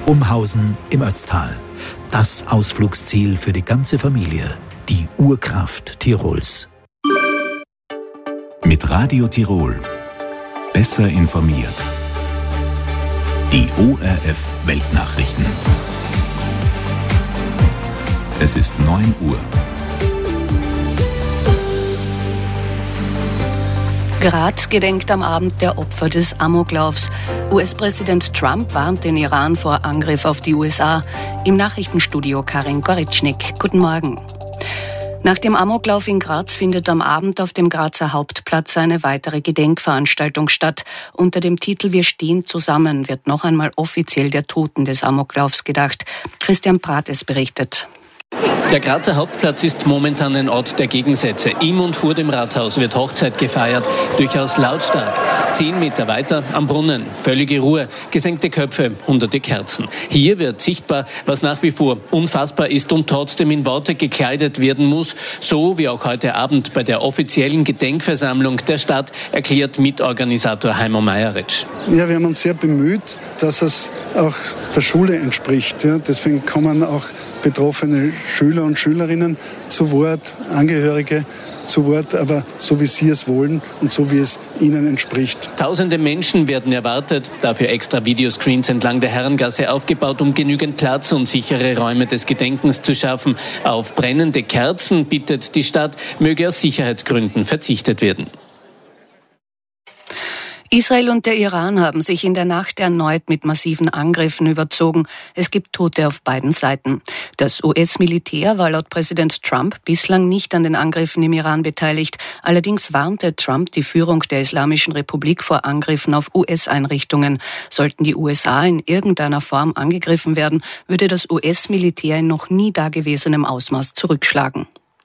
Umhausen im Ötztal. Das Ausflugsziel für die ganze Familie. Die Urkraft Tirols. Mit Radio Tirol. Besser informiert. Die ORF Weltnachrichten. Es ist 9 Uhr. Graz gedenkt am Abend der Opfer des Amoklaufs. US-Präsident Trump warnt den Iran vor Angriff auf die USA. Im Nachrichtenstudio Karin Goritschnik. Guten Morgen. Nach dem Amoklauf in Graz findet am Abend auf dem Grazer Hauptplatz eine weitere Gedenkveranstaltung statt. Unter dem Titel Wir stehen zusammen wird noch einmal offiziell der Toten des Amoklaufs gedacht. Christian Prates berichtet. Der Grazer Hauptplatz ist momentan ein Ort der Gegensätze. Im und vor dem Rathaus wird Hochzeit gefeiert, durchaus lautstark. 10 Meter weiter am Brunnen, völlige Ruhe, gesenkte Köpfe, hunderte Kerzen. Hier wird sichtbar, was nach wie vor unfassbar ist und trotzdem in Worte gekleidet werden muss, so wie auch heute Abend bei der offiziellen Gedenkversammlung der Stadt, erklärt Mitorganisator Heimo Meieritsch. Ja, wir haben uns sehr bemüht, dass es auch der Schule entspricht. Ja, deswegen kommen auch betroffene Schüler und Schülerinnen zu Wort, Angehörige zu Wort, aber so wie sie es wollen und so wie es ihnen entspricht. Tausende Menschen werden erwartet, dafür extra Videoscreens entlang der Herrengasse aufgebaut, um genügend Platz und sichere Räume des Gedenkens zu schaffen. Auf brennende Kerzen bittet die Stadt, möge aus Sicherheitsgründen verzichtet werden. Israel und der Iran haben sich in der Nacht erneut mit massiven Angriffen überzogen. Es gibt Tote auf beiden Seiten. Das US-Militär war laut Präsident Trump bislang nicht an den Angriffen im Iran beteiligt. Allerdings warnte Trump die Führung der Islamischen Republik vor Angriffen auf US-Einrichtungen. Sollten die USA in irgendeiner Form angegriffen werden, würde das US-Militär in noch nie dagewesenem Ausmaß zurückschlagen.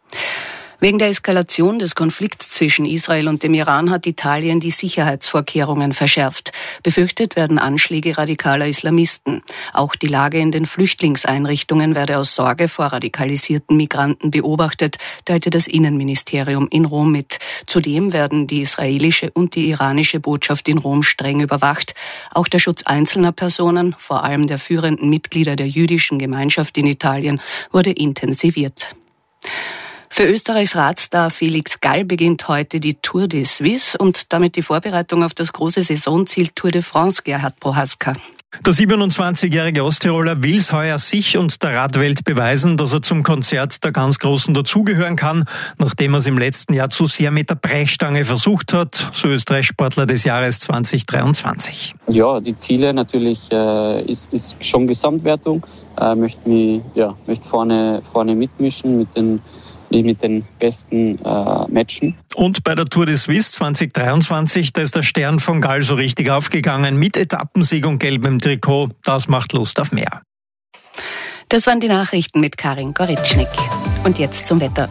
Wegen der Eskalation des Konflikts zwischen Israel und dem Iran hat Italien die Sicherheitsvorkehrungen verschärft. Befürchtet werden Anschläge radikaler Islamisten. Auch die Lage in den Flüchtlingseinrichtungen werde aus Sorge vor radikalisierten Migranten beobachtet, teilte das Innenministerium in Rom mit. Zudem werden die israelische und die iranische Botschaft in Rom streng überwacht. Auch der Schutz einzelner Personen, vor allem der führenden Mitglieder der jüdischen Gemeinschaft in Italien, wurde intensiviert. Für Österreichs Radstar Felix Gall beginnt heute die Tour de Suisse und damit die Vorbereitung auf das große Saisonziel Tour de France, Gerhard Prohaska. Der 27-jährige Osttiroler will es heuer sich und der Radwelt beweisen, dass er zum Konzert der ganz Großen dazugehören kann, nachdem er es im letzten Jahr zu sehr mit der Brechstange versucht hat, so Österreichs Sportler des Jahres 2023. Ja, die Ziele natürlich ist schon Gesamtwertung. Möchte vorne mitmischen mit den besten Matchen. Und bei der Tour de Suisse 2023, da ist der Stern von Gall so richtig aufgegangen mit Etappensieg und gelbem Trikot. Das macht Lust auf mehr. Das waren die Nachrichten mit Karin Goritschnik. Und jetzt zum Wetter.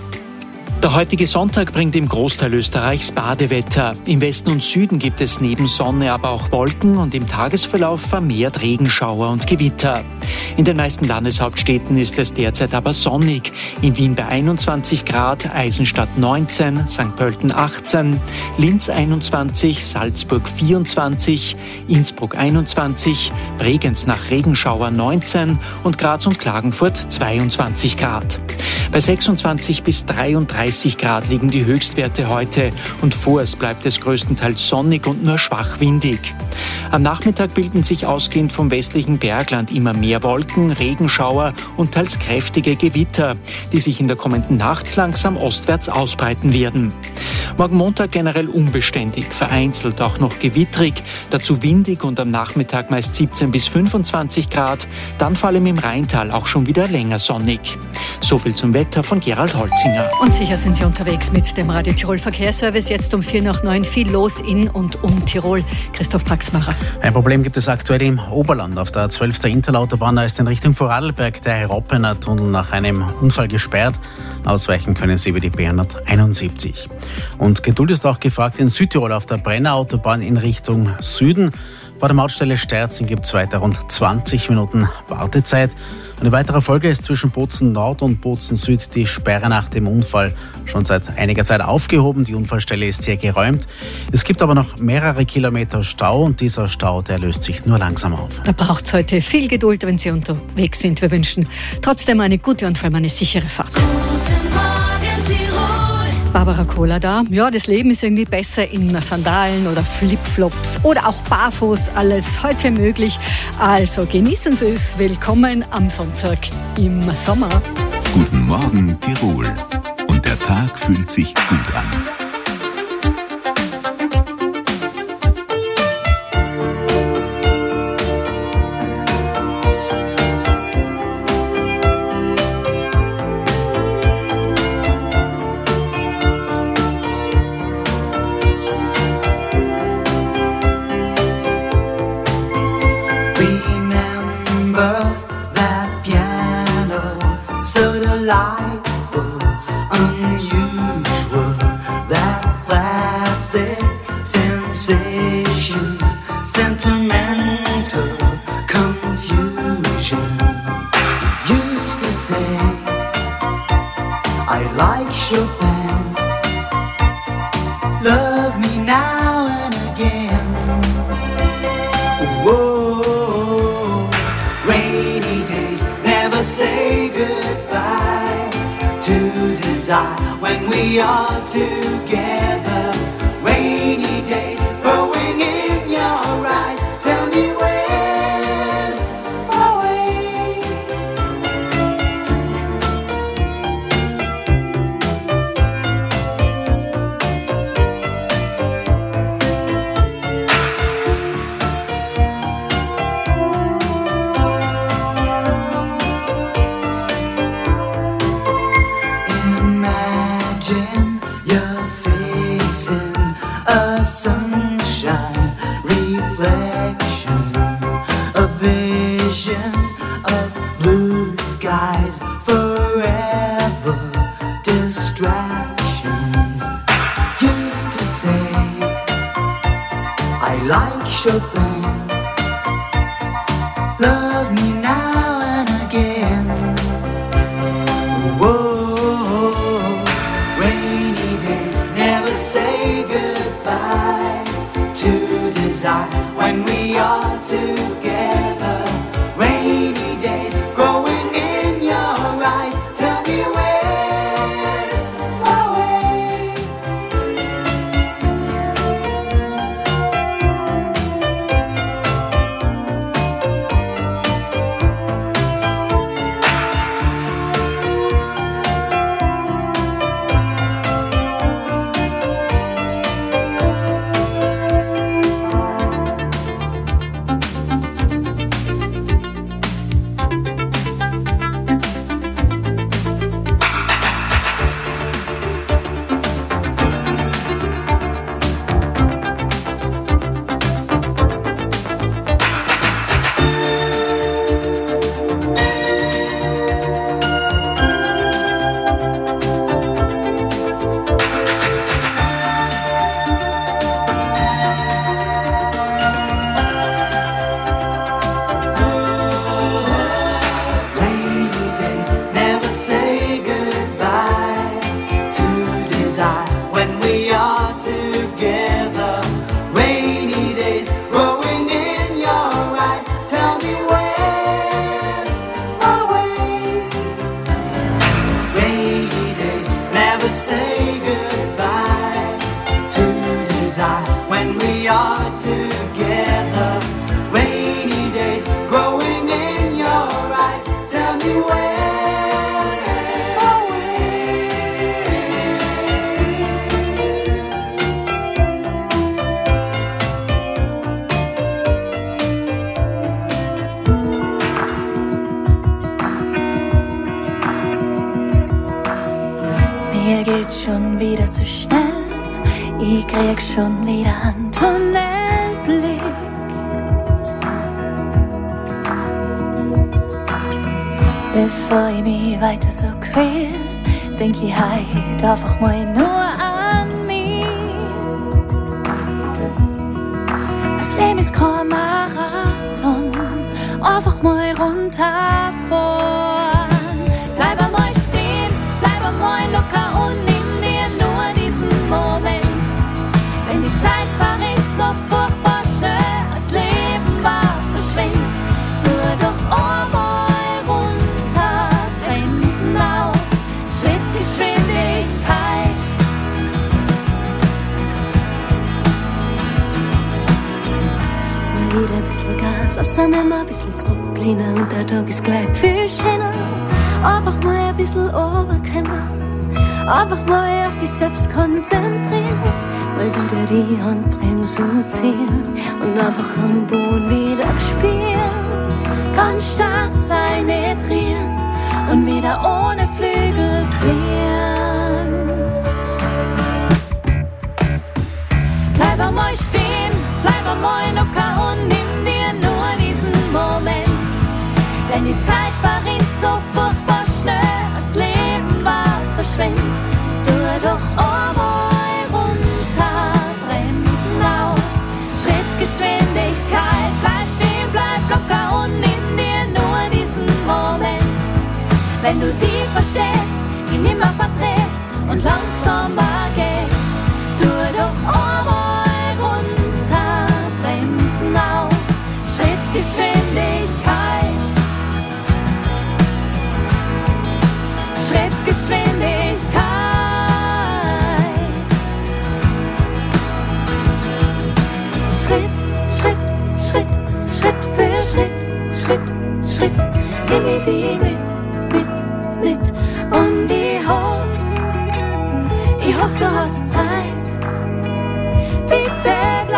Der heutige Sonntag bringt im Großteil Österreichs Badewetter. Im Westen und Süden gibt es neben Sonne aber auch Wolken und im Tagesverlauf vermehrt Regenschauer und Gewitter. In den meisten Landeshauptstädten ist es derzeit aber sonnig. In Wien bei 21 Grad, Eisenstadt 19, St. Pölten 18, Linz 21, Salzburg 24, Innsbruck 21, Bregenz nach Regenschauer 19 und Graz und Klagenfurt 22 Grad. Bei 26 bis 33 Grad liegen die Höchstwerte heute und vorerst bleibt es größtenteils sonnig und nur schwach windig. Am Nachmittag bilden sich ausgehend vom westlichen Bergland immer mehr Wolken, Regenschauer und teils kräftige Gewitter, die sich in der kommenden Nacht langsam ostwärts ausbreiten werden. Morgen Montag generell unbeständig, vereinzelt auch noch gewittrig, dazu windig und am Nachmittag meist 17 bis 25 Grad, dann vor allem im Rheintal auch schon wieder länger sonnig. So viel zum Wetter von Gerald Holzinger. Und sicher sind Sie unterwegs mit dem Radio Tirol Verkehrsservice. Jetzt um 8:45 viel los in und um Tirol. Christoph Praxmacher. Ein Problem gibt es aktuell im Oberland. Auf der 12. Interlautobahn, da ist in Richtung Vorarlberg der Roppener Tunnel nach einem Unfall gesperrt. Ausweichen können Sie über die B171. Und Geduld ist auch gefragt in Südtirol auf der Brenner Autobahn in Richtung Süden. Vor der Mautstelle Sterzing gibt es weiter rund 20 Minuten Wartezeit. Und in weiterer Folge ist zwischen Bozen Nord und Bozen Süd die Sperre nach dem Unfall schon seit einiger Zeit aufgehoben. Die Unfallstelle ist hier geräumt. Es gibt aber noch mehrere Kilometer Stau und dieser Stau, der löst sich nur langsam auf. Da braucht es heute viel Geduld, wenn Sie unterwegs sind. Wir wünschen trotzdem eine gute und vor allem eine sichere Fahrt. Guten Morgen, Tirol. Barbara Kohler da. Ja, das Leben ist irgendwie besser in Sandalen oder Flipflops oder auch barfuß. Alles heute möglich. Also genießen Sie es. Willkommen am Sonntag im Sommer. Guten Morgen, Tirol. Und der Tag fühlt sich gut an. When we are together, rainy days growing in your eyes. Tell me where's my way? Imagine you're facing a sunshine reflection, a vision of blue skies, forever distractions. Used to say I like Chopin, love me now and again. Whoa, rainy days never say goodbye to desire when we are together. Rainy days growing in your eyes. Tell me where's my way? Rainy days never say goodbye to desire when we are together. Rainy days growing in your eyes. Tell me where's my way? Rainy days never say goodbye to desire when we are together. Rainy days growing in your eyes. Tell me where's my way? Mir geht's schon wieder zu schnell, ich krieg schon wieder einen Tunnelblick. Bevor ich mich weiter so quäl, denk ich heut einfach mal nur an mich. Das Leben ist kein einfach mal runterfahren. Bleib einmal stehen, bleib einmal locker und nimm dir nur diesen Moment. Wenn die Zeit verrinnt, so furchtbar schnell, das Leben war verschwindet. Nur doch einmal runter, bremsen auf, Schrittgeschwindigkeit. Mal wieder ein bisschen Gas, außerdem ein bisschen zurücklehnen und der Tag ist gleich viel schöner. Einfach mal ein bisschen runterkommen, einfach mal auf dich selbst konzentrieren. Mal wieder die Handbremse ziehen und einfach am Boden wieder spielen. Ganz stark sein, nicht drehen und wieder ohne Flügel fliehen. Bleib einmal stehen, bleib einmal locker und nimm dir nur diesen Moment. Wenn die Zeit verrinnt, so furchtbar schnell, das Leben war verschwindet. Tu doch einmal runter, bremsen auf, Schrittgeschwindigkeit. Bleib stehen, bleib locker und nimm dir nur diesen Moment. Wenn du die verstehst, die nimmer verdrehst und langsamer gehst, tu doch einmal runter, bremsen auf, Schrittgeschwindigkeit. Schrittgeschwindigkeit. Schritt, Schritt, Schritt, Schritt für Schritt, Schritt, Schritt. Nimm mir die mit und ich hoff, du hast Zeit. Bitte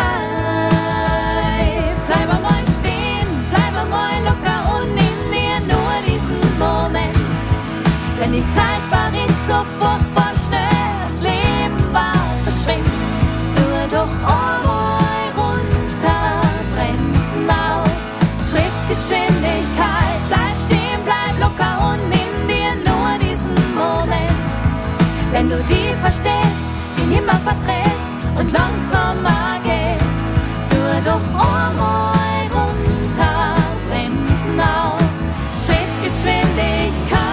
bleib einmal stehen, bleib einmal locker und nimm dir nur diesen Moment. Wenn die Zeit verrinnt, so furchtbar schnell, das Leben war verschwindet. Tu doch einmal runter, bremsen auf, Schrittgeschwindigkeit. Bleib stehen, bleib locker und nimm dir nur diesen Moment. Wenn du die verstehst, die nimmer verdrehst und langsamer gehst, tu doch einmal runter, bremsen auf, Schrittgeschwindigkeit.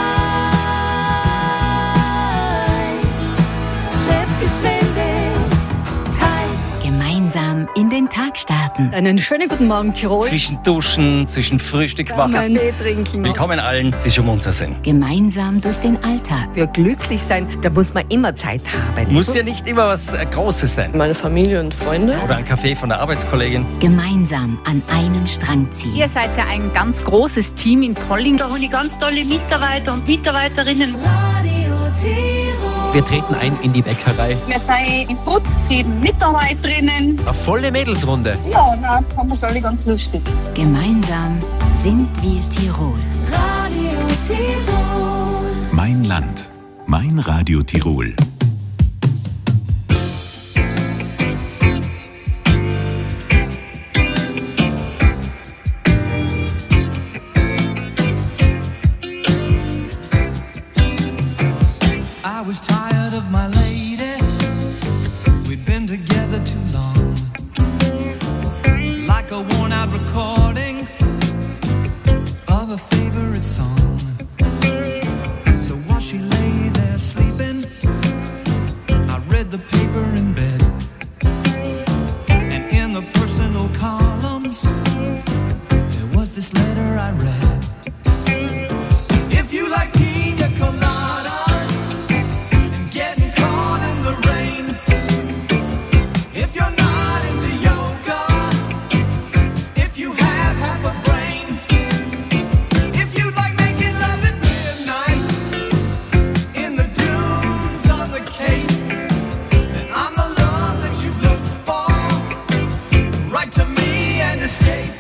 Gemeinsam in den Tag starten. Einen schönen guten Morgen, Tirol. Zwischen Duschen, zwischen Frühstück, Wachen. Tee trinken. Willkommen allen, die schon munter sind. Gemeinsam durch den Alltag. Für glücklich sein, da muss man immer Zeit haben. Muss ja nicht immer was Großes sein. Meine Familie und Freunde. Oder ein Kaffee von der Arbeitskollegin. Gemeinsam an einem Strang ziehen. Ihr seid ja ein ganz großes Team in Polling. Da habe ich ganz tolle Mitarbeiter und Mitarbeiterinnen. Radio Tirol. Wir treten ein in die Bäckerei. Wir sind im Putz 7 Mitarbeiterinnen. Eine volle Mädelsrunde. Ja, na, haben wir es alle ganz lustig. Gemeinsam sind wir Tirol. Radio Tirol. Mein Land. Mein Radio Tirol. I was tired of my lady. We'd been together too long. Like a worn out recording of a favorite song. So while she lay there sleeping, I read the paper in bed. And in the personal columns, there was this letter I read. If you like pina coladas and getting caught in the rain, if you're not into yoga, if you have half a brain, if you like making love at midnight in the dunes on the Cape, then I'm the love that you've looked for. Write to me and escape.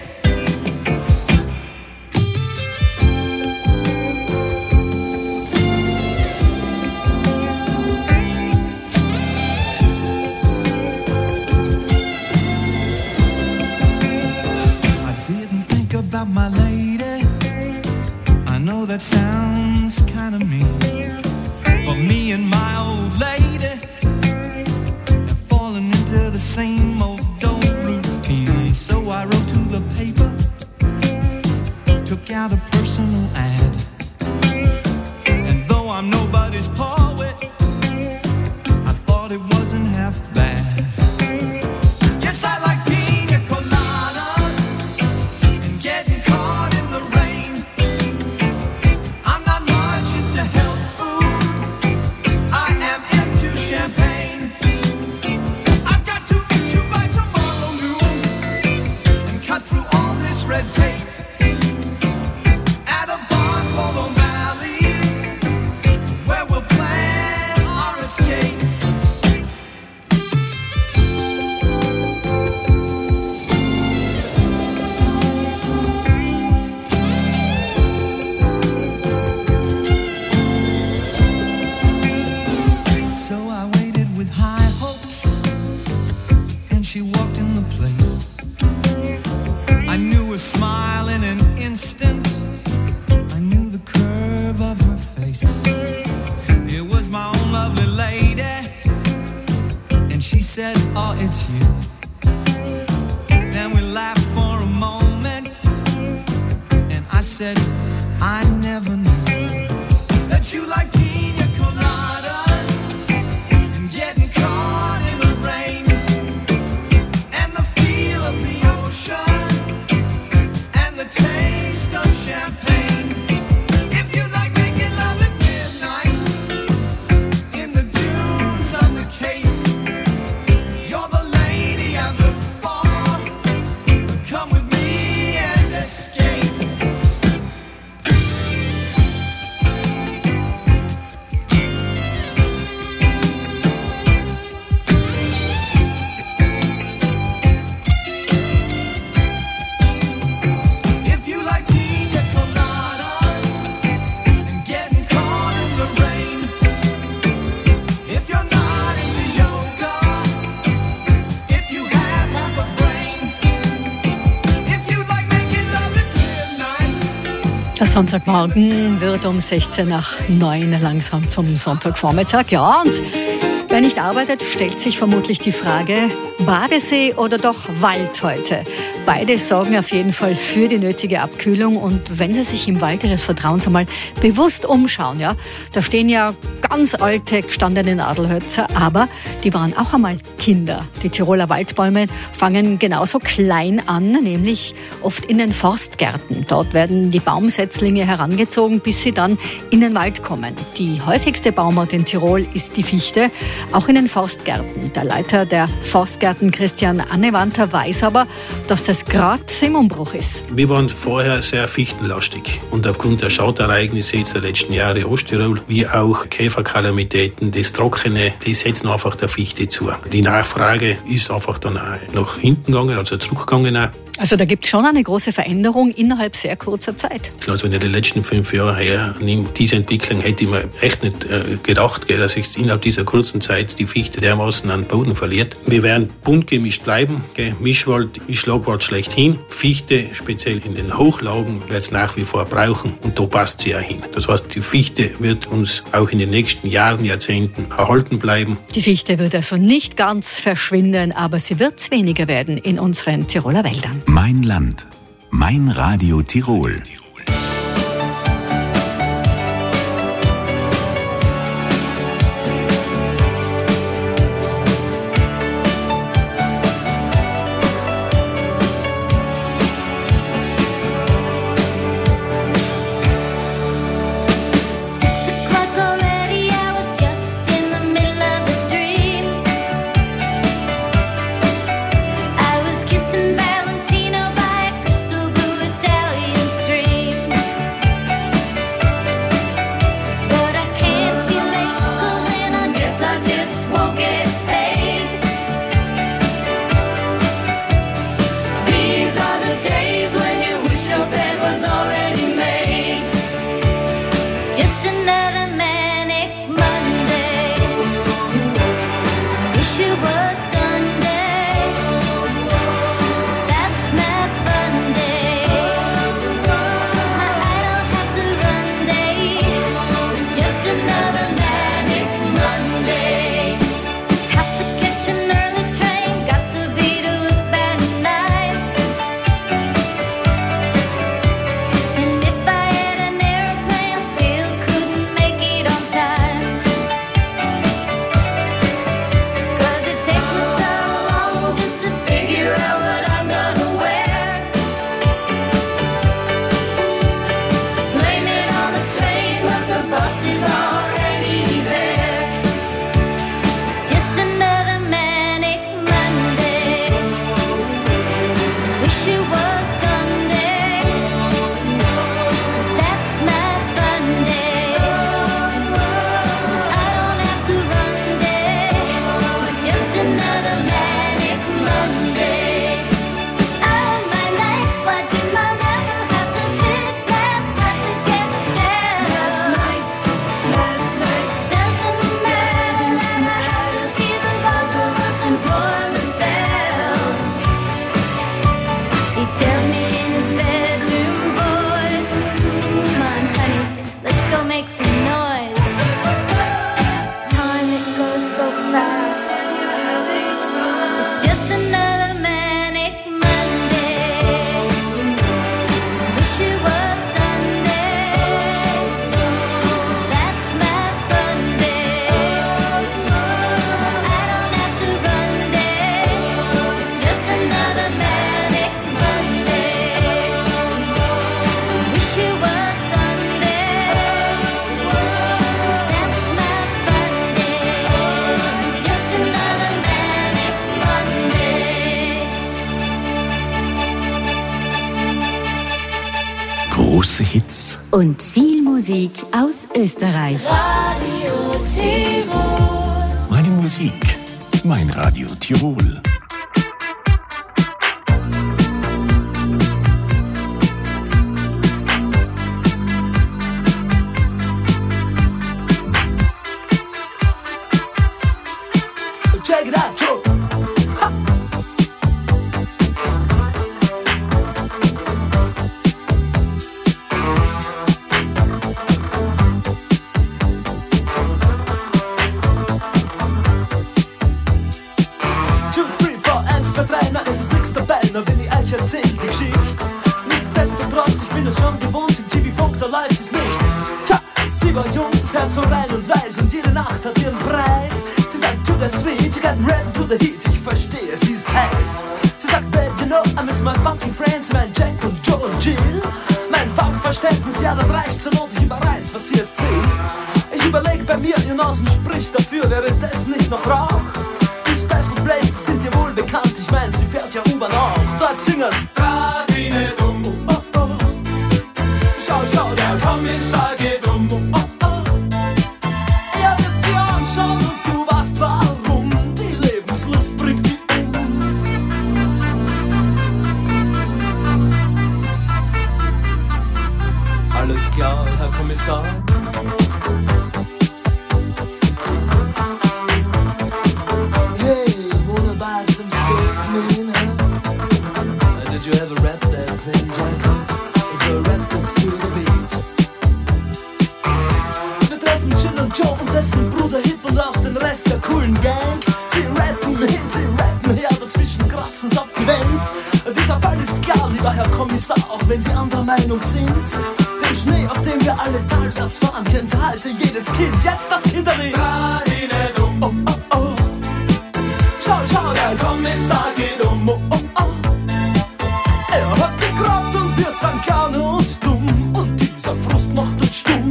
About my lady, I know that sounds kind of mean, but me and my old lady have fallen into the same old routine. So I wrote to the paper took out a personal ad. And though I'm nobody's poet, I thought it wasn't half bad. Yes, I like pina coladas and getting caught in the rain. I'm not much into health food, I am into champagne. I've got to meet you by tomorrow noon and cut through all this red tape at a bar called O'Malley's, where we'll plan our escape. So I waited with high hopes, and she walked in the place. I knew her smile in an instant, I knew the curve of her face. It was my own lovely lady, and she said, oh, it's you. Then we laughed for a moment, and I said, I never knew that you like pina coladas and getting caught in the rain and the feel of the ocean and the taste of champagne. If you like making love at midnight in the dunes on the Cape, you're the lady I've looked for. Come with me and escape. If you like pina coladas and getting caught in the rain, if you're not into yoga, if you have half a brain, if you like making love at midnight. Der Sonntagmorgen wird um 16 nach 9 langsam zum Sonntagvormittag. Ja, und wer nicht arbeitet, stellt sich vermutlich die Frage, Badesee oder doch Wald heute? Beide sorgen auf jeden Fall für die nötige Abkühlung. Und wenn Sie sich im Wald Ihres Vertrauens einmal bewusst umschauen, ja, da stehen ja ganz alte, gestandene Nadelhölzer, aber die waren auch einmal Kinder. Die Tiroler Waldbäume fangen genauso klein an, nämlich oft in den Forstgärten. Dort werden die Baumsetzlinge herangezogen, bis sie dann in den Wald kommen. Die häufigste Baumart in Tirol ist die Fichte, auch in den Forstgärten. Der Leiter der Forstgärten, Christian Annewanter, weiß aber, dass das gerade im Umbruch ist. Wir waren vorher sehr fichtenlastig und aufgrund der Schautereignisse jetzt der letzten Jahre Osttirol, wie auch Käferkalamitäten, das Trockene, die setzen einfach der Fichte zu. Die Nachfrage ist einfach dann auch nach hinten gegangen, also zurückgegangen auch. Also da gibt es schon eine große Veränderung innerhalb sehr kurzer Zeit. Also wenn ich die letzten 5 Jahre hernehme, diese Entwicklung hätte ich mir echt nicht gedacht, dass sich innerhalb dieser kurzen Zeit die Fichte dermaßen an Boden verliert. Wir werden bunt gemischt bleiben. Mischwald ist Schlagwort schlechthin. Fichte, speziell in den Hochlagen, wird es nach wie vor brauchen und da passt sie ja hin. Das heißt, die Fichte wird uns auch in den nächsten Jahren, Jahrzehnten erhalten bleiben. Die Fichte wird also nicht ganz verschwinden, aber sie wird weniger werden in unseren Tiroler Wäldern. Mein Land, mein Radio Tirol. Valentino by a crystal blue Italian stream. Große Hits und viel Musik aus Österreich. Radio Tirol. Meine Musik, mein Radio Tirol. Check it out, Joe. Ha. Es ist nichts dabei, nur wenn ich euch erzähl die Geschichte. Nichtsdestotrotz, ich bin es schon gewohnt, im TV-Funk, da läuft es nicht. Tja, sie war jung, das Herz so rein und weiß und jede Nacht hat ihren Preis. Sie sagt, to the sweet, you got rap to the heat, ich verstehe, sie ist heiß. Sie sagt, babe, you know, I miss my funky friends, mein Jack und Joe und Jill. Mein Funkverständnis, ja, das reicht zur Not, ich überreiß, was sie jetzt will. Ich überleg bei mir, ihr Nasen spricht dafür, wäre das nicht noch Rauch? Die Special Places sind dir wohl bekannt, ich mein, sie fährt ja U-Bahn auch. Dort singen's Radine dumm, oh, oh, oh. Schau, schau, der Kommissar geht um, oh, oh, oh. Er wird sie anschauen und du weißt warum. Die Lebenslust bringt die Alles klar, Herr Kommissar? Did you ever rap that thing, Jack? So rap it to the beat. Wir treffen Jill und Joe und dessen Bruder Hip und auch den Rest der coolen Gang. Sie rappen hin, sie rappen her, dazwischen kratzen's ab die Wand. Dieser Fall ist klar, lieber Herr Kommissar, auch wenn Sie anderer Meinung sind. Den Schnee, auf dem wir alle talwärts fahren, kennt heute jedes Kind. Jetzt das Kinderlied. Radine dumm, oh, oh, oh. Schau, schau, der Kommissar geht um, oh, oh, oh. Er hat die Kraft und wir sind gerne und dumm. Und dieser Frust macht uns stumm.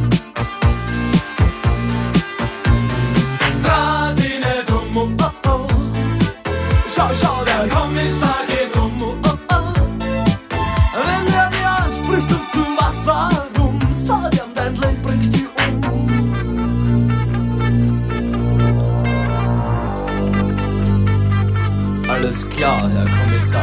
Radine dumm, oh, oh, oh. Schau, schau, der Kommissar geht um, oh, oh, oh. Wenn er dir anspricht und du weißt warum, sag ihm, dein Leben bringt dich um. Alles klar, Herr Kommissar.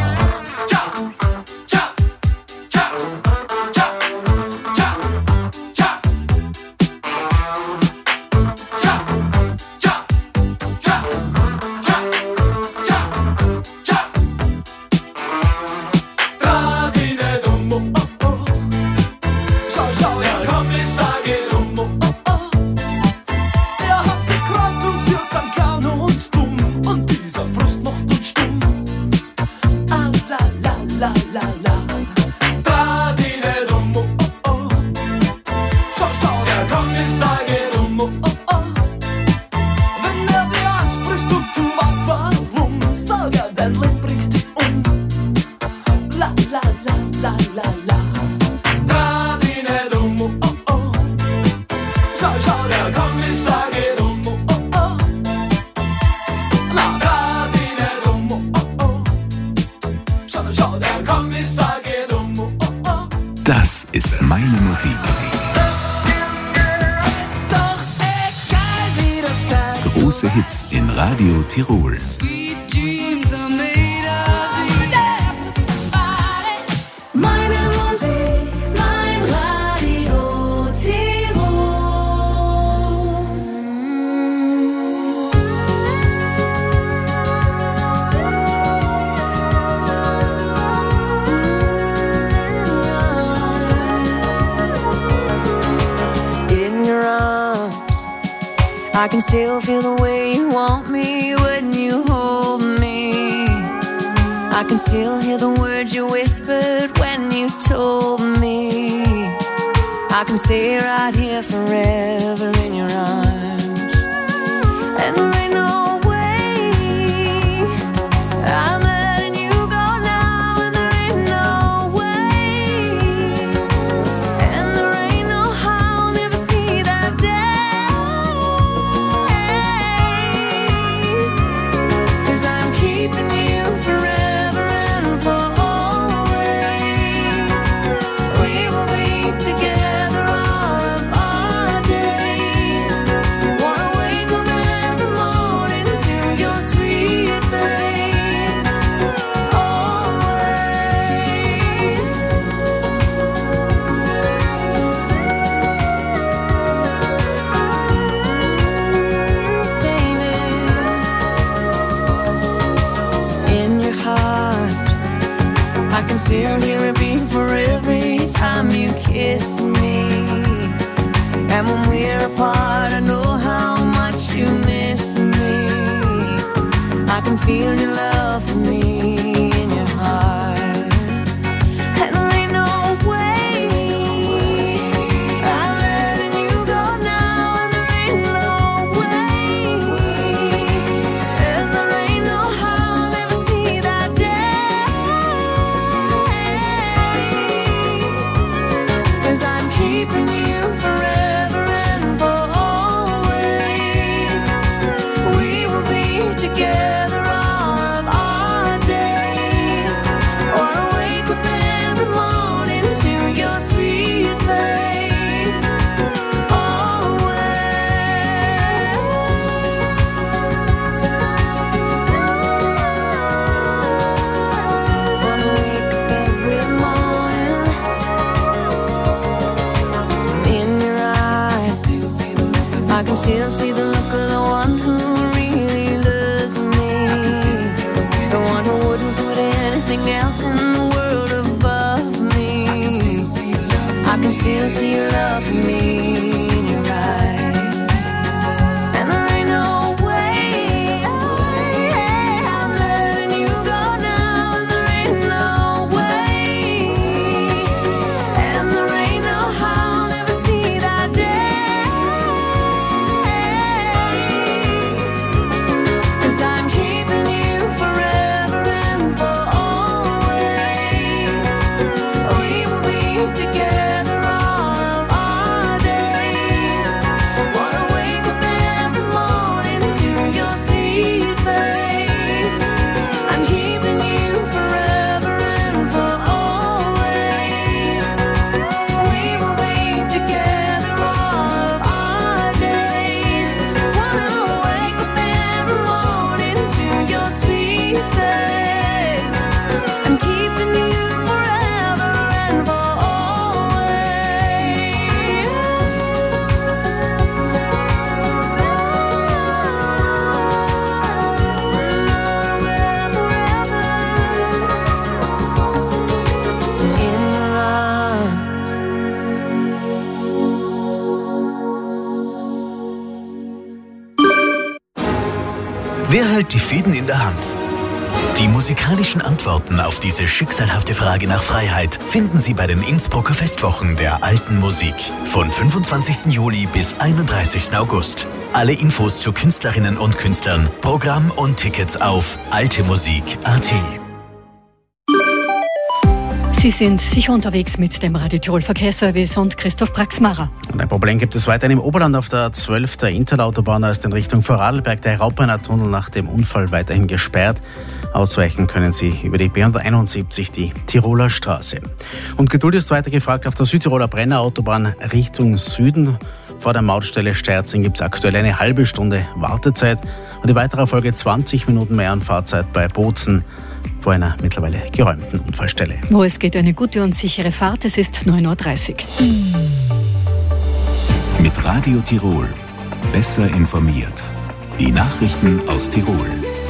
Das ist meine Musik. Große Hits in Radio Tirol. Meine Musik, mein Radio Tirol. In your arms, I can still feel the way you want me when you hold me. I can still hear the words you whispered when you told me I can stay right here forever in your arms. And there ain't no way I'm letting you go now, and there ain't no way, and there ain't no how I'll never see that day. 'Cause I'm keeping you forever and for always. We will kissing me. And when we're apart, I know how much you miss me. I can feel your love for me in your heart. And there ain't no way I'm letting you go now. And there ain't no way. And there ain't no how I'll ever see that day. 'Cause I'm keeping you forever and for always. We will be together all of our days. Wanna wake up every morning to your sweet face. Always. Wanna wake up every morning in your eyes. I can still see the look of the one who really loves me. The one who wouldn't put anything else in the world above me. I can still see your love for me in your eyes. And there ain't no way I'm letting you go now. And there ain't no way. And there ain't no how I'll ever see that day. 'Cause I'm keeping you forever and for always. We will be together all of our days. Wanna wake up every morning to your sweet face. I'm keeping you forever and for always. We will be together all of our days. Wanna wake up every morning to your sweet face. I'm keeping you forever and for always. In your arms. Wer hält die Fäden in der Hand? Die musikalischen Antworten auf diese schicksalhafte Frage nach Freiheit finden Sie bei den Innsbrucker Festwochen der alten Musik von 25. Juli bis 31. August. Alle Infos zu Künstlerinnen und Künstlern, Programm und Tickets auf altemusik.at. Sie sind sicher unterwegs mit dem Radio Tirol Verkehrsservice und Christoph Braxmacher. Und ein Problem gibt es weiterhin im Oberland auf der 12. der Interlautobahn. Da ist in Richtung Vorarlberg der Raupener Tunnel nach dem Unfall weiterhin gesperrt. Ausweichen können Sie über die B171, die Tiroler Straße. Und Geduld ist weiter gefragt auf der Südtiroler Brennerautobahn Richtung Süden. Vor der Mautstelle Sterzing gibt es aktuell eine halbe Stunde Wartezeit und die weitere Folge 20 Minuten mehr Anfahrtzeit bei Bozen vor einer mittlerweile geräumten Unfallstelle. Wo es geht, eine gute und sichere Fahrt. Es ist 9.30 Uhr. Mit Radio Tirol. Besser informiert. Die Nachrichten aus Tirol.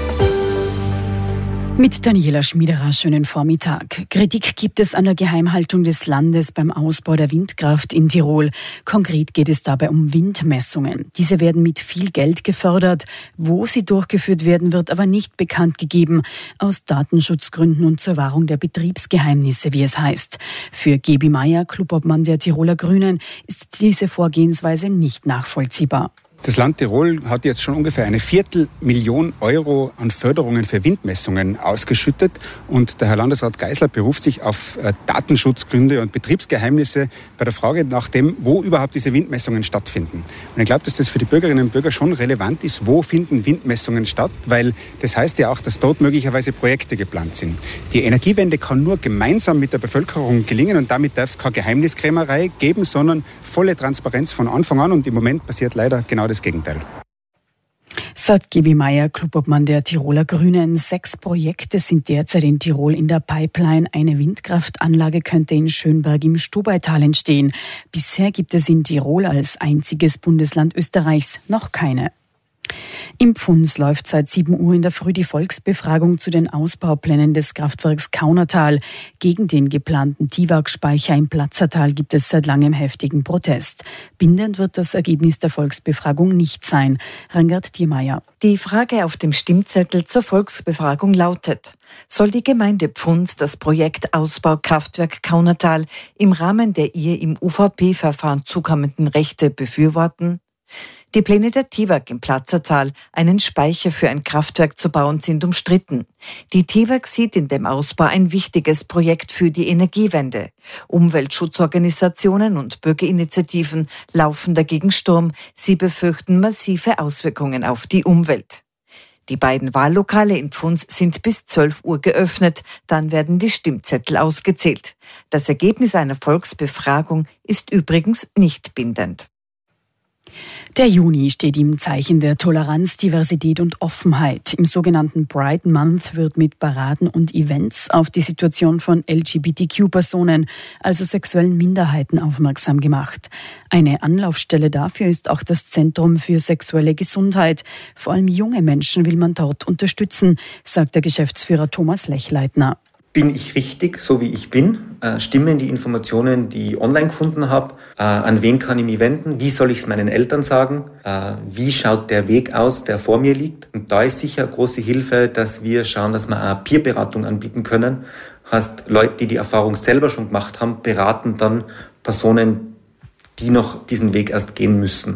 Mit Daniela Schmiederer, schönen Vormittag. Kritik gibt es an der Geheimhaltung des Landes beim Ausbau der Windkraft in Tirol. Konkret geht es dabei um Windmessungen. Diese werden mit viel Geld gefördert. Wo sie durchgeführt werden, wird aber nicht bekannt gegeben. Aus Datenschutzgründen und zur Wahrung der Betriebsgeheimnisse, wie es heißt. Für Gebi Meier, Clubobmann der Tiroler Grünen, ist diese Vorgehensweise nicht nachvollziehbar. Das Land Tirol hat jetzt schon ungefähr 250.000 Euro an Förderungen für Windmessungen ausgeschüttet. Und der Herr Landesrat Geisler beruft sich auf Datenschutzgründe und Betriebsgeheimnisse bei der Frage nach dem, wo überhaupt diese Windmessungen stattfinden. Und ich glaube, dass das für die Bürgerinnen und Bürger schon relevant ist, wo finden Windmessungen statt, weil das heißt ja auch, dass dort möglicherweise Projekte geplant sind. Die Energiewende kann nur gemeinsam mit der Bevölkerung gelingen und damit darf es keine Geheimniskrämerei geben, sondern volle Transparenz von Anfang an. Und im Moment passiert leider genau das Gegenteil. Sagt Gebi Meier, Clubobmann der Tiroler Grünen. 6 Projekte sind derzeit in Tirol in der Pipeline. Eine Windkraftanlage könnte in Schönberg im Stubaital entstehen. Bisher gibt es in Tirol als einziges Bundesland Österreichs noch keine. Im Pfunds läuft seit 7 Uhr in der Früh die Volksbefragung zu den Ausbauplänen des Kraftwerks Kaunertal. Gegen den geplanten TIWAG-Speicher im Platzertal gibt es seit langem heftigen Protest. Bindend wird das Ergebnis der Volksbefragung nicht sein. Rangert Diermeier. Die Frage auf dem Stimmzettel zur Volksbefragung lautet: Soll die Gemeinde Pfunds das Projekt Ausbau Kraftwerk Kaunertal im Rahmen der ihr im UVP-Verfahren zukommenden Rechte befürworten? Die Pläne der TIWAG im Platzertal, einen Speicher für ein Kraftwerk zu bauen, sind umstritten. Die TIWAG sieht in dem Ausbau ein wichtiges Projekt für die Energiewende. Umweltschutzorganisationen und Bürgerinitiativen laufen dagegen Sturm. Sie befürchten massive Auswirkungen auf die Umwelt. Die beiden Wahllokale in Pfunds sind bis 12 Uhr geöffnet. Dann werden die Stimmzettel ausgezählt. Das Ergebnis einer Volksbefragung ist übrigens nicht bindend. Der Juni steht im Zeichen der Toleranz, Diversität und Offenheit. Im sogenannten Pride Month wird mit Paraden und Events auf die Situation von LGBTQ-Personen, also sexuellen Minderheiten, aufmerksam gemacht. Eine Anlaufstelle dafür ist auch das Zentrum für sexuelle Gesundheit. Vor allem junge Menschen will man dort unterstützen, sagt der Geschäftsführer Thomas Lechleitner. Bin ich richtig, so wie ich bin? Stimmen die Informationen, die ich online gefunden habe? An wen kann ich mich wenden? Wie soll ich es meinen Eltern sagen? Wie schaut der Weg aus, der vor mir liegt? Und da ist sicher eine große Hilfe, dass wir schauen, dass wir eine Peerberatung anbieten können. Heißt, Leute, die die Erfahrung selber schon gemacht haben, beraten dann Personen, die noch diesen Weg erst gehen müssen.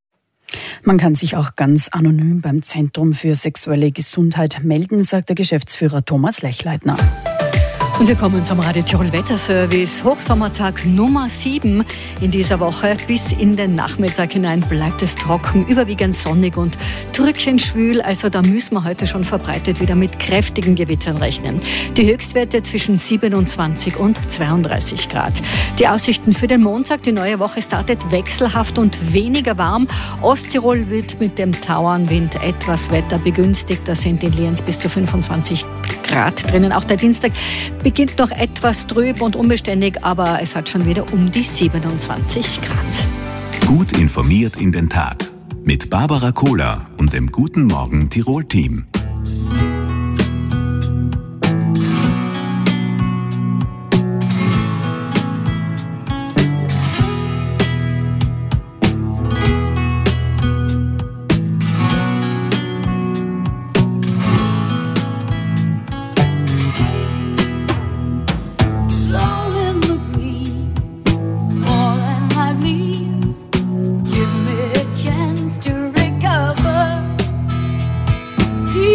Man kann sich auch ganz anonym beim Zentrum für sexuelle Gesundheit melden, sagt der Geschäftsführer Thomas Lechleitner. Und wir kommen zum Radio Tirol Wetterservice. Hochsommertag Nummer 7 in dieser Woche. Bis in den Nachmittag hinein bleibt es trocken, überwiegend sonnig und drückend schwül. Also da müssen wir heute schon verbreitet wieder mit kräftigen Gewittern rechnen. Die Höchstwerte zwischen 27 und 32 Grad. Die Aussichten für den Montag, die neue Woche startet wechselhaft und weniger warm. Osttirol wird mit dem Tauernwind etwas Wetter begünstigt. Da sind in Lienz bis zu 25 Grad drinnen. Auch der Dienstag beginnt noch etwas trüb und unbeständig, aber es hat schon wieder um die 27 Grad. Gut informiert in den Tag mit Barbara Kohler und dem Guten Morgen Tirol-Team. Do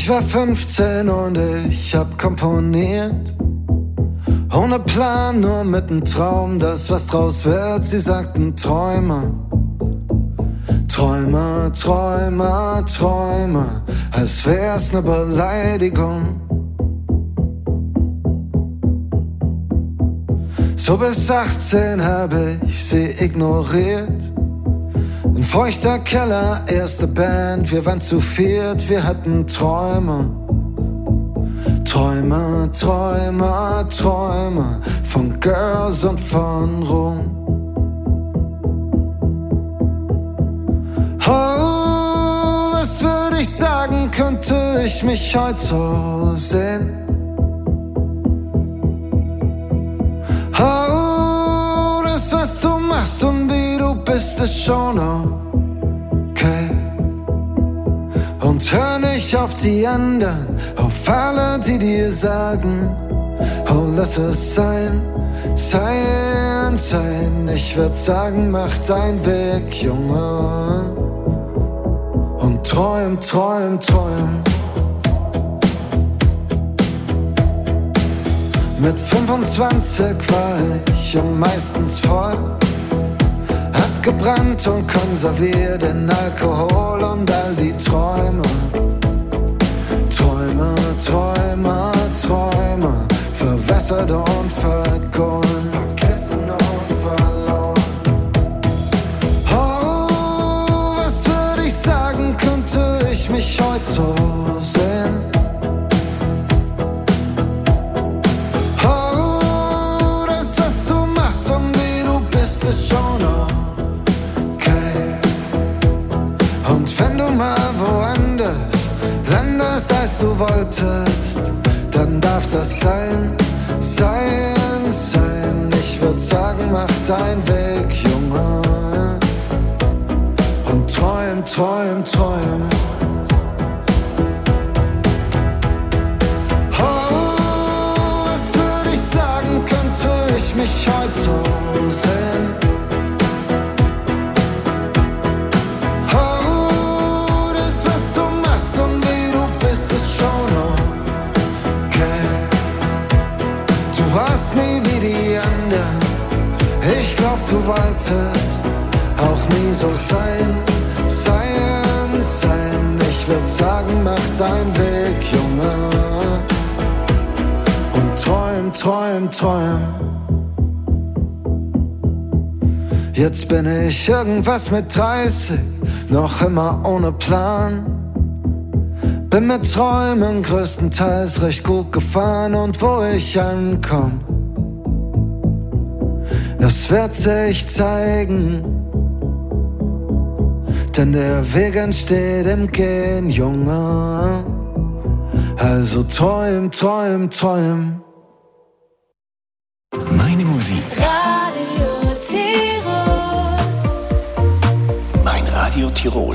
Ich war 15 und ich hab komponiert. Ohne Plan, nur mit nem Traum, dass was draus wird. Sie sagten Träumer, Träumer, Träumer, Träumer, als wär's ne Beleidigung. So bis 18 hab ich sie ignoriert. Ein feuchter Keller, erste Band, wir waren zu viert, wir hatten Träume. Träume, Träume, Träume von Girls und von Ruhm. Oh, was würde ich sagen, könnte ich mich heute so sehen? Oh, das was du machst und wie du bist, ist schon okay. Und hör nicht auf die anderen, auf alle, die dir sagen, oh, lass es sein, sein, sein. Ich würd sagen, mach deinen Weg, Junge, und träum, träum, träum. Mit 25 war ich meistens voll, abgebrannt und konserviert in Alkohol und all die Träume. Träume, Träume, Träume, verwässert und vergoren, vergessen und verloren. Oh, was würde ich sagen, könnte ich mich heute so sehen? Oh, das was du machst und wie du bist, ist schon okay. Und wenn du mal woanders landest, als du wolltest, dann darf das sein, sein, sein. Ich würd sagen, mach deinen Weg, Junge, und träum, träum, träum. Oh, was würd ich sagen, könnte ich mich heute so sehen? Oh, das was du machst und wie du bist, ist schon okay. Du warst nie wie die anderen, ich glaub du wolltest auch nie so sein, sein, sein. Ich würd sagen, mach deinen Weg, Junge, und träum, träum, träum. Jetzt bin ich irgendwas mit 30, noch immer ohne Plan. Bin mit Träumen größtenteils recht gut gefahren und wo ich ankomm, das wird sich zeigen. Denn der Weg entsteht im Gehen, Junge. Also träum, träum, träum. Meine Musik. Radio Tirol. Mein Radio Tirol.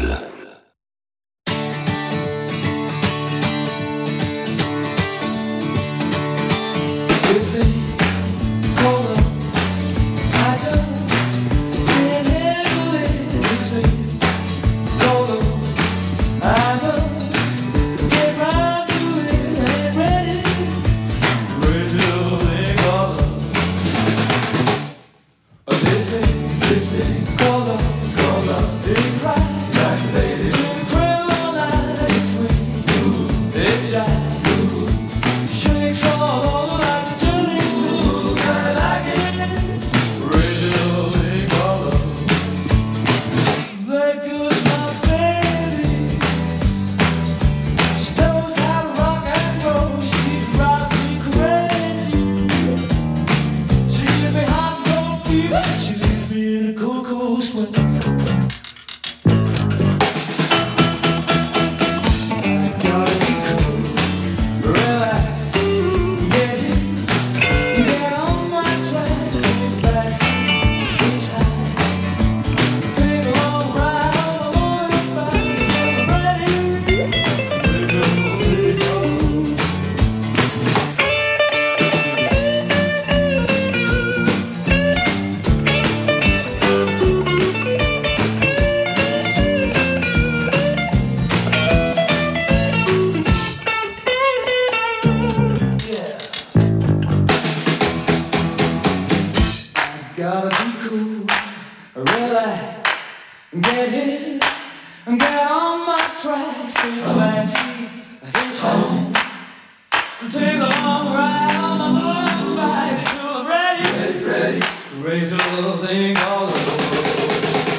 Gotta be cool, really get hit, get on my tracks, take a backseat, hitchhike, take a long ride on my motorbike till I'm ready, Freddy, raise a little thing called the world.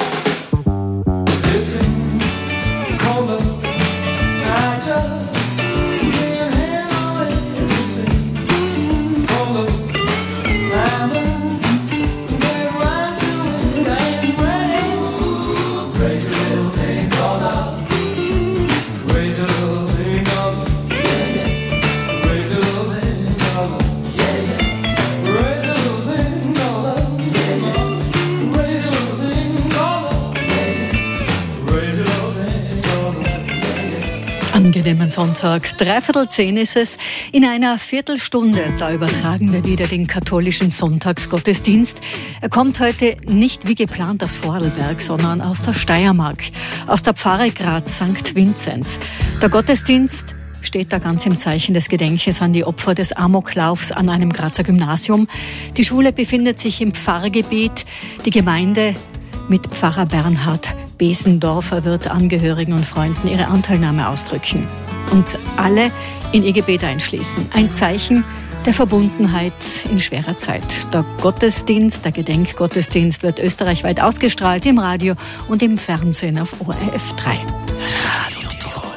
This thing called love, I just can't handle it. This thing called love, I'm get right to it, I ain't ready. Raise a little thing called love, raise a little thing called love, yeah, yeah. Raise a little thing called love, yeah, yeah. Raise a little thing called love, yeah, yeah. Raise a little thing called love, yeah, yeah. Raise a little thing called love, yeah, yeah. Angenehmen Sonntag, 9:45 ist es. In einer Viertelstunde, da übertragen wir wieder den katholischen Sonntagsgottesdienst. Er kommt heute nicht wie geplant aus Vorarlberg, sondern aus der Steiermark, aus der Pfarre Graz St. Vinzenz. Der Gottesdienst steht da ganz im Zeichen des Gedenkens an die Opfer des Amoklaufs an einem Grazer Gymnasium. Die Schule befindet sich im Pfarrgebiet. Die Gemeinde mit Pfarrer Bernhard Besendorfer wird Angehörigen und Freunden ihre Anteilnahme ausdrücken und alle in ihr Gebet einschließen. Ein Zeichen der Verbundenheit in schwerer Zeit. Der Gottesdienst, der Gedenkgottesdienst wird österreichweit ausgestrahlt im Radio und im Fernsehen auf ORF 3. Radio Tirol.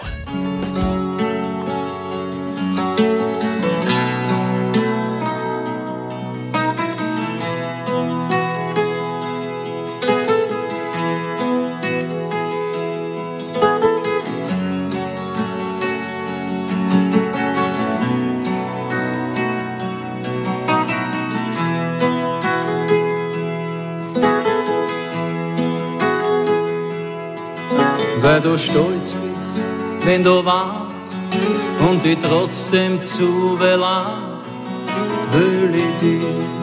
Weil du stolz bist, wenn du warst und dich trotzdem zubelasst, will ich dich.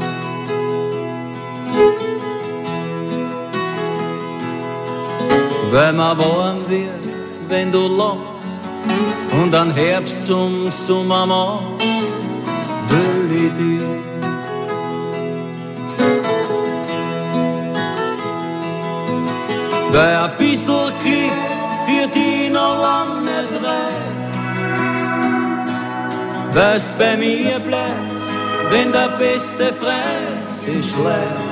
Weil mir warm wird, wenn du lachst und an Herbst zum Sommer machst, will ich dich. Weil ein bisschen Glück für dich noch lang nicht reicht, weil's bei mir bleibt, wenn der beste Freund sich schleicht.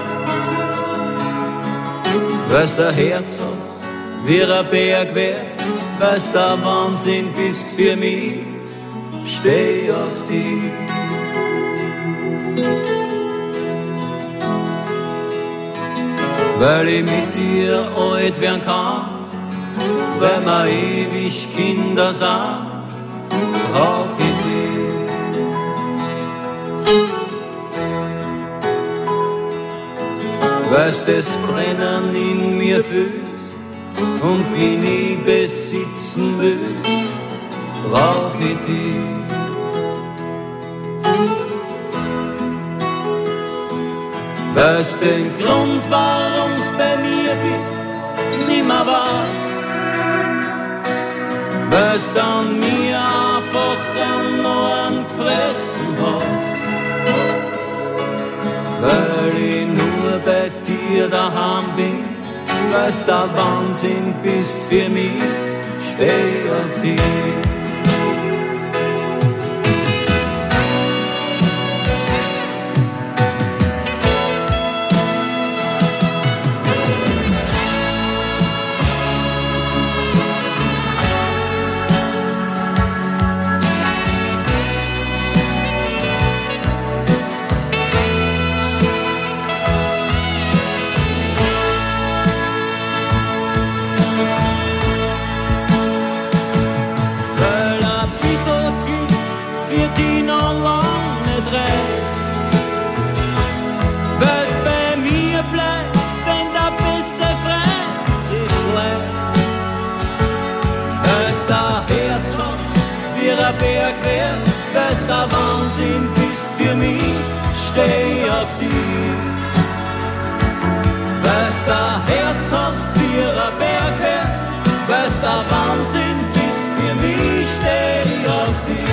Weil's der Herz hast, wie ein Berg wär, weil's der Wahnsinn bist für mich, steh auf dich. Weil ich mit dir alt werden kann, weil wir ewig Kinder sind, brauch ich dich. Weil's das Brennen in mir fühlst und mich nie besitzen willst, brauch ich dich. Weil's den Grund, warum's bei mir bist, nimmer weißt, weil's dann mir einfach an Ohren gefressen hast, weil ich nur bei dir daheim bin, weil's der Wahnsinn bist für mich, steh auf dich. Berg wär, weil's der Wahnsinn bist für mich, steh auf dich. Weil's der Herz hast für ein Berg wär, weil's der Wahnsinn bist für mich, steh auf dich.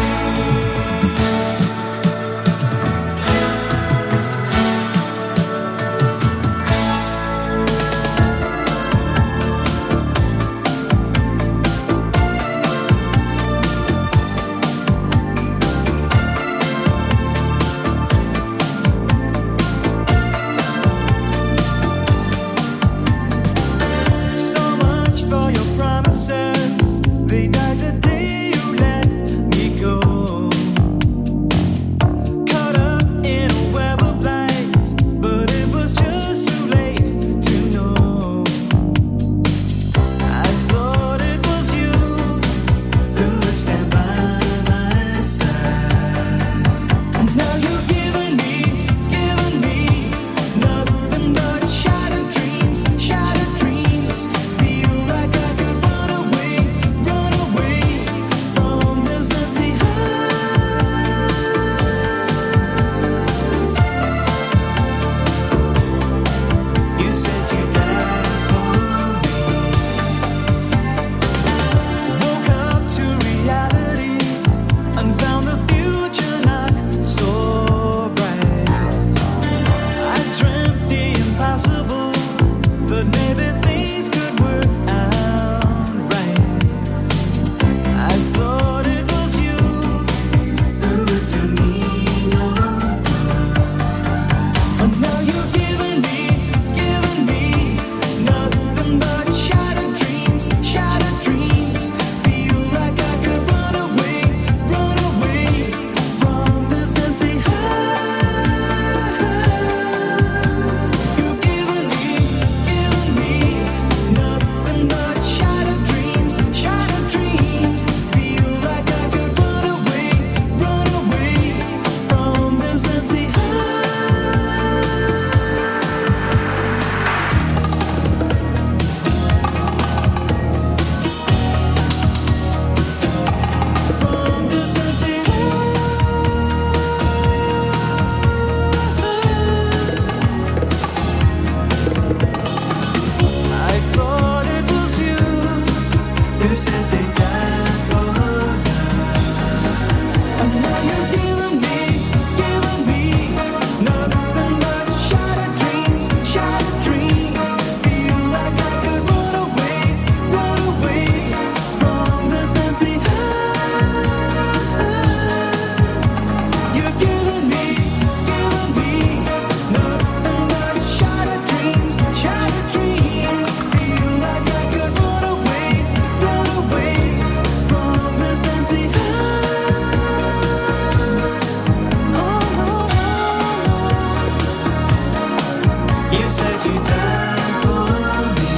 You said you died for me.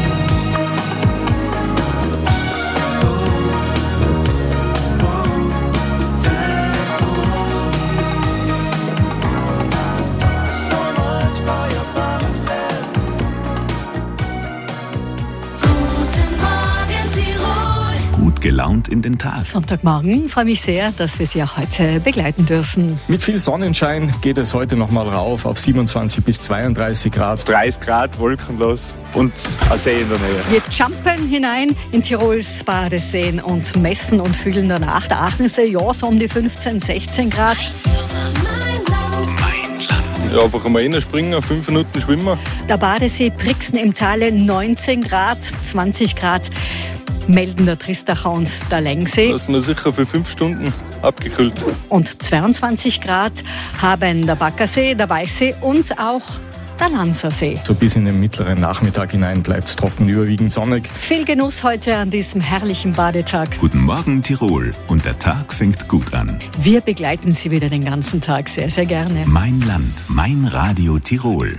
Died for me. So much for your promises. Guten Morgen, Tirol. Gut gelaunt in den Tag. Sonntagmorgen, freue mich sehr, dass wir Sie auch heute begleiten dürfen. Mit viel Sonnenschein geht es heute nochmal rauf auf 27 bis 32 Grad. 30 Grad, wolkenlos und ein See in der Nähe. Wir jumpen hinein in Tirols Badeseen und messen und fühlen danach. Der Aachensee, ja, so um die 15, 16 Grad. Ja, einfach einmal reinspringen, 5 Minuten schwimmen. Der Badesee Brixen im Tale 19 Grad, 20 Grad melden der Tristacher und der Lengsee. Da ist man sicher für 5 Stunden abgekühlt. Und 22 Grad haben der Baggersee, der Walchsee und auch der Lanzersee. So bis in den mittleren Nachmittag hinein bleibt es trocken, überwiegend sonnig. Viel Genuss heute an diesem herrlichen Badetag. Guten Morgen Tirol und der Tag fängt gut an. Wir begleiten Sie wieder den ganzen Tag sehr, sehr gerne. Mein Land, mein Radio Tirol.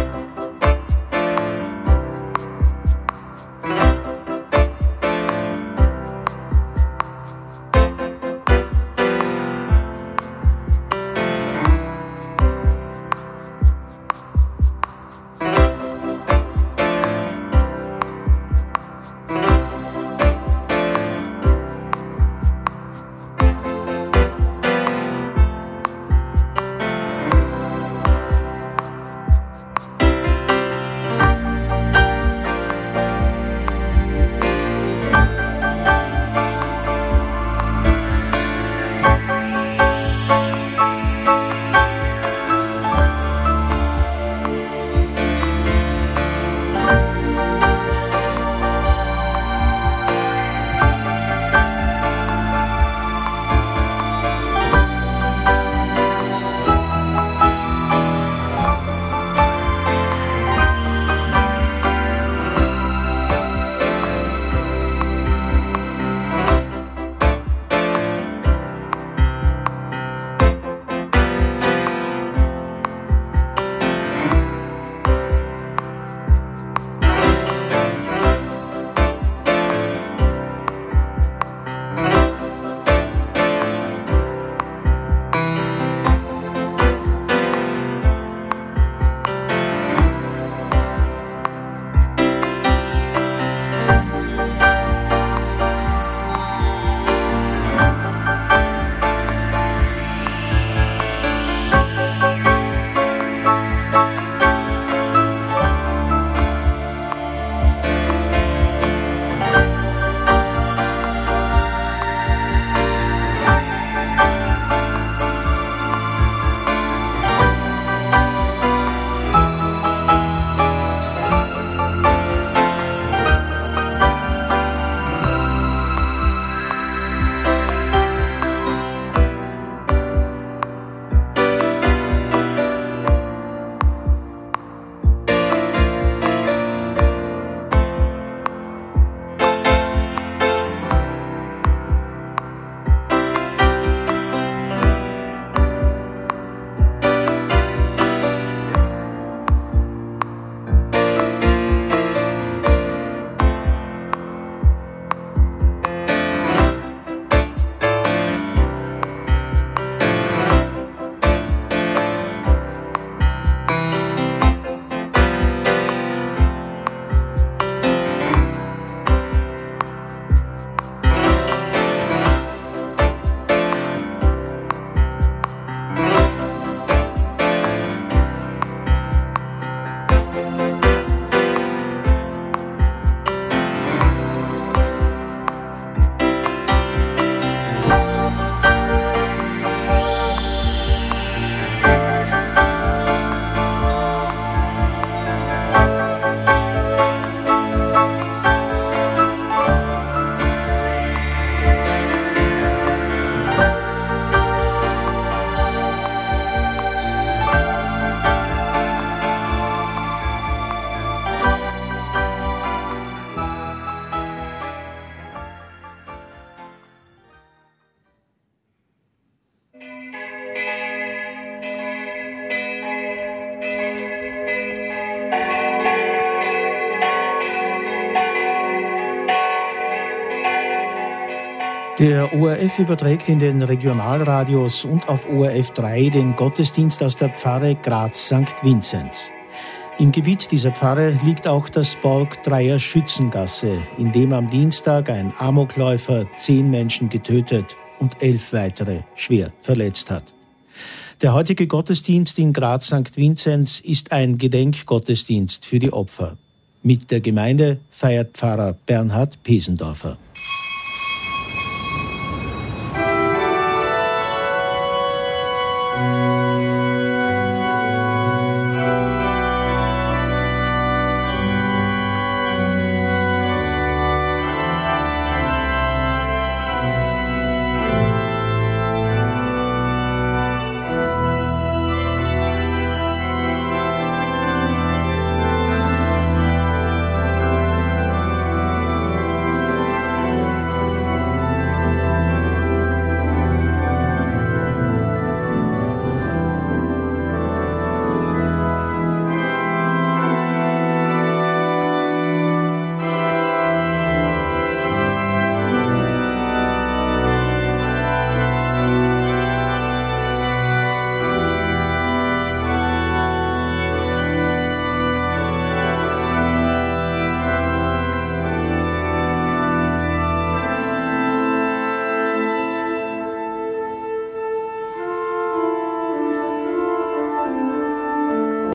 Der ORF überträgt in den Regionalradios und auf ORF 3 den Gottesdienst aus der Pfarre Graz St. Vinzenz. Im Gebiet dieser Pfarre liegt auch das Borgdreier Schützengasse, in dem am Dienstag ein Amokläufer 10 Menschen getötet und 11 weitere schwer verletzt hat. Der heutige Gottesdienst in Graz St. Vinzenz ist ein Gedenkgottesdienst für die Opfer. Mit der Gemeinde feiert Pfarrer Bernhard Pesendorfer.